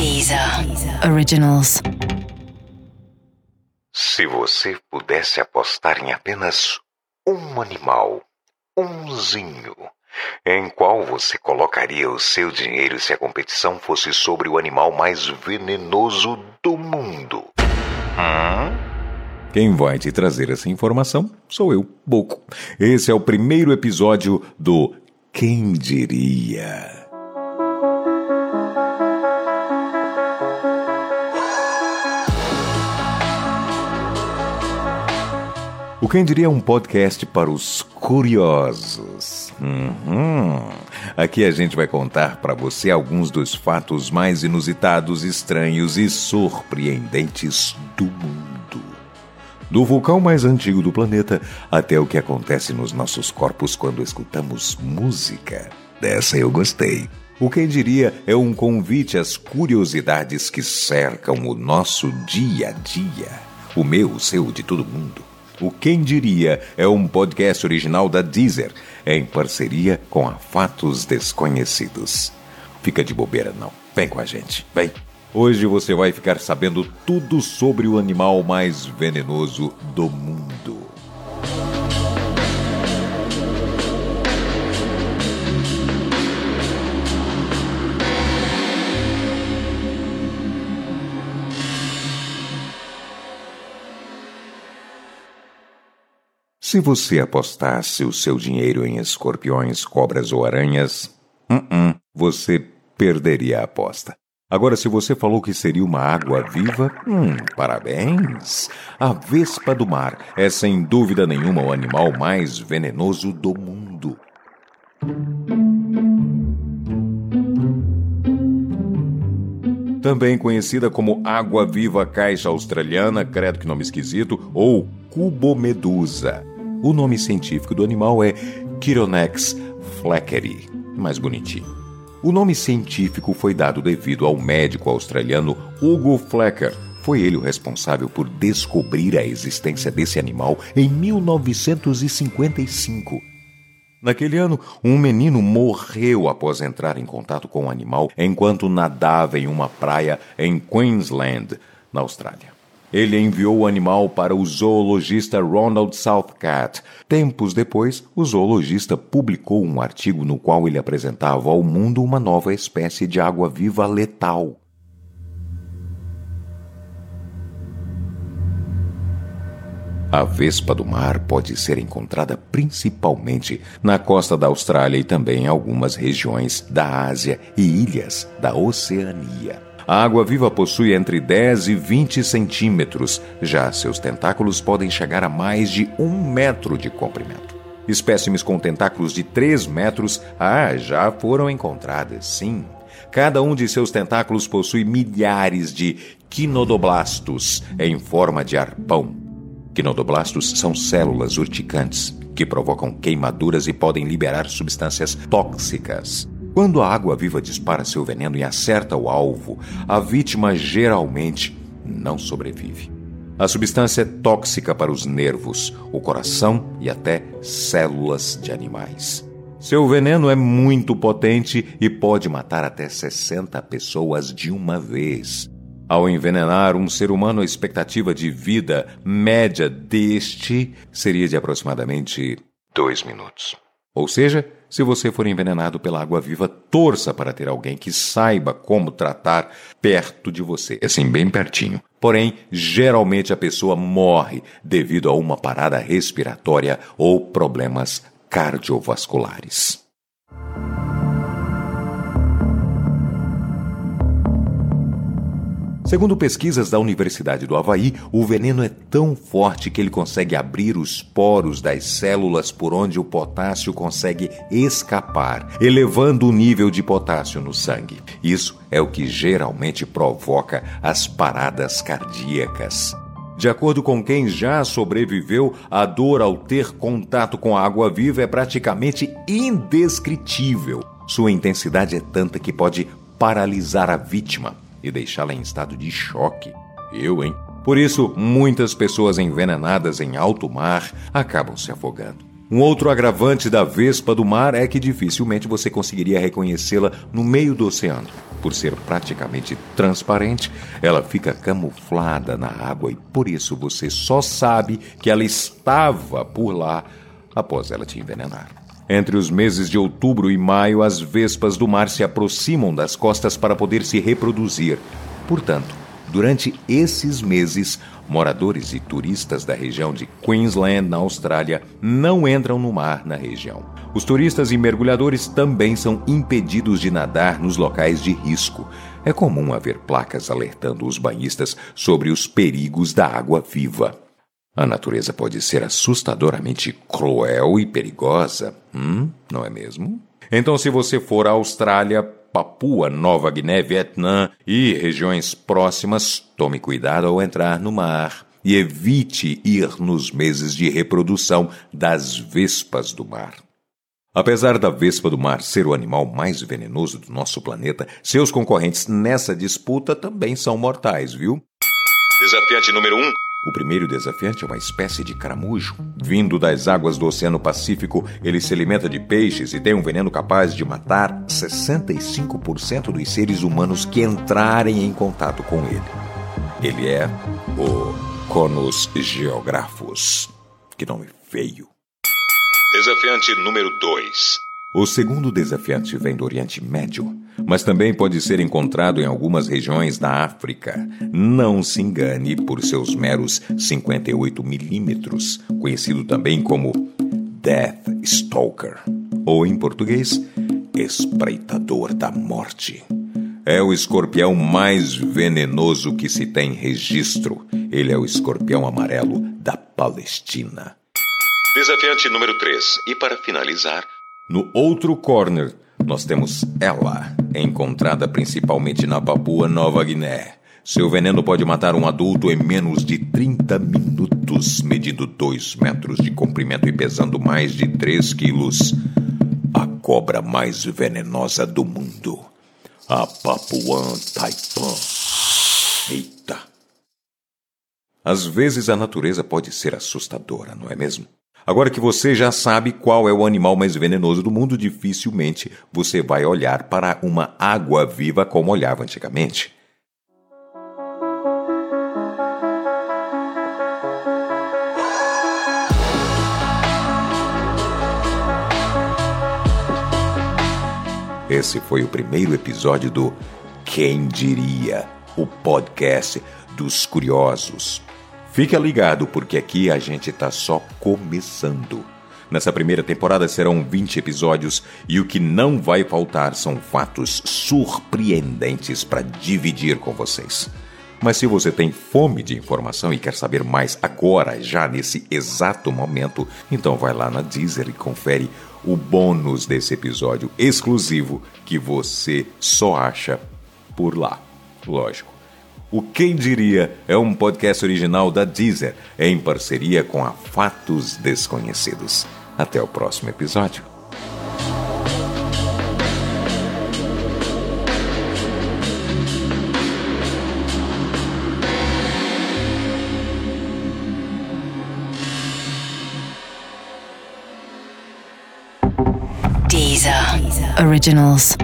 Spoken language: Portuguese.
Deezer Originals. Se você pudesse apostar em apenas um animal, umzinho, em qual você colocaria o seu dinheiro se a competição fosse sobre o animal mais venenoso do mundo? Quem vai te trazer essa informação sou eu, Boco. Esse é o primeiro episódio do Quem Diria. O Quem Diria é um podcast para os curiosos. Aqui a gente vai contar para você alguns dos fatos mais inusitados, estranhos e surpreendentes do mundo. Do vulcão mais antigo do planeta até o que acontece nos nossos corpos quando escutamos música. Dessa eu gostei. O Quem Diria é um convite às curiosidades que cercam o nosso dia a dia. O meu, o seu, de todo mundo. O Quem Diria é um podcast original da Deezer, em parceria com a Fatos Desconhecidos. Fica de bobeira não, vem com a gente, vem. Hoje você vai ficar sabendo tudo sobre o animal mais venenoso do mundo. Se você apostasse o seu dinheiro em escorpiões, cobras ou aranhas, você perderia a aposta. Agora, se você falou que seria uma água-viva, parabéns! A vespa do mar é, sem dúvida nenhuma, o animal mais venenoso do mundo. Também conhecida como água-viva caixa australiana, credo que nome esquisito, ou cubomedusa. O nome científico do animal é Chironex fleckeri, mais bonitinho. O nome científico foi dado devido ao médico australiano Hugo Flecker. Foi ele o responsável por descobrir a existência desse animal em 1955. Naquele ano, um menino morreu após entrar em contato com o animal enquanto nadava em uma praia em Queensland, na Austrália. Ele enviou o animal para o zoologista Ronald Southcat. Tempos depois, o zoologista publicou um artigo no qual ele apresentava ao mundo uma nova espécie de água-viva letal. A vespa do mar pode ser encontrada principalmente na costa da Austrália e também em algumas regiões da Ásia e ilhas da Oceania. A água-viva possui entre 10 e 20 centímetros, já seus tentáculos podem chegar a mais de 1 metro de comprimento. Espécimes com tentáculos de 3 metros já foram encontradas, sim. Cada um de seus tentáculos possui milhares de quinodoblastos em forma de arpão. Quinodoblastos são células urticantes que provocam queimaduras e podem liberar substâncias tóxicas. Quando a água-viva dispara seu veneno e acerta o alvo, a vítima geralmente não sobrevive. A substância é tóxica para os nervos, o coração e até células de animais. Seu veneno é muito potente e pode matar até 60 pessoas de uma vez. Ao envenenar um ser humano, a expectativa de vida média deste seria de aproximadamente 2 minutos. Ou seja, se você for envenenado pela água-viva, torça para ter alguém que saiba como tratar perto de você, assim bem pertinho. Porém, geralmente a pessoa morre devido a uma parada respiratória ou problemas cardiovasculares. Segundo pesquisas da Universidade do Havaí, o veneno é tão forte que ele consegue abrir os poros das células por onde o potássio consegue escapar, elevando o nível de potássio no sangue. Isso é o que geralmente provoca as paradas cardíacas. De acordo com quem já sobreviveu, a dor ao ter contato com a água-viva é praticamente indescritível. Sua intensidade é tanta que pode paralisar a vítima e deixá-la em estado de choque. Por isso, muitas pessoas envenenadas em alto mar acabam se afogando. Um outro agravante da vespa do mar é que dificilmente você conseguiria reconhecê-la no meio do oceano. Por ser praticamente transparente, ela fica camuflada na água e por isso você só sabe que ela estava por lá após ela te envenenar. Entre os meses de outubro e maio, as vespas do mar se aproximam das costas para poder se reproduzir. Portanto, durante esses meses, moradores e turistas da região de Queensland, na Austrália, não entram no mar na região. Os turistas e mergulhadores também são impedidos de nadar nos locais de risco. É comum haver placas alertando os banhistas sobre os perigos da água viva. A natureza pode ser assustadoramente cruel e perigosa, não é mesmo? Então, se você for à Austrália, Papua Nova Guiné, Vietnã e regiões próximas, tome cuidado ao entrar no mar e evite ir nos meses de reprodução das vespas do mar. Apesar da vespa do mar ser o animal mais venenoso do nosso planeta, seus concorrentes nessa disputa também são mortais, viu? Desafiante número 1. O primeiro desafiante é uma espécie de caramujo. Vindo das águas do Oceano Pacífico, ele se alimenta de peixes e tem um veneno capaz de matar 65% dos seres humanos que entrarem em contato com ele. Ele é o Conus geographus. Que nome feio. Desafiante número 2. O segundo desafiante vem do Oriente Médio, mas também pode ser encontrado em algumas regiões da África. Não se engane por seus meros 58 milímetros, conhecido também como Death Stalker, ou em português, espreitador da morte. É o escorpião mais venenoso que se tem registro. Ele é o escorpião amarelo da Palestina. Desafiante número 3. E para finalizar, no outro corner, nós temos ela, encontrada principalmente na Papua Nova Guiné. Seu veneno pode matar um adulto em menos de 30 minutos, medindo 2 metros de comprimento e pesando mais de 3 quilos. A cobra mais venenosa do mundo, a Papuan Taipan. Eita! Às vezes a natureza pode ser assustadora, não é mesmo? Agora que você já sabe qual é o animal mais venenoso do mundo, dificilmente você vai olhar para uma água viva como olhava antigamente. Esse foi o primeiro episódio do Quem Diria, o podcast dos curiosos. Fica ligado, porque aqui a gente tá só começando. Nessa primeira temporada serão 20 episódios e o que não vai faltar são fatos surpreendentes para dividir com vocês. Mas se você tem fome de informação e quer saber mais agora, já nesse exato momento, então vai lá na Deezer e confere o bônus desse episódio exclusivo que você só acha por lá. Lógico. O Quem Diria é um podcast original da Deezer, em parceria com a Fatos Desconhecidos. Até o próximo episódio. Deezer Originals.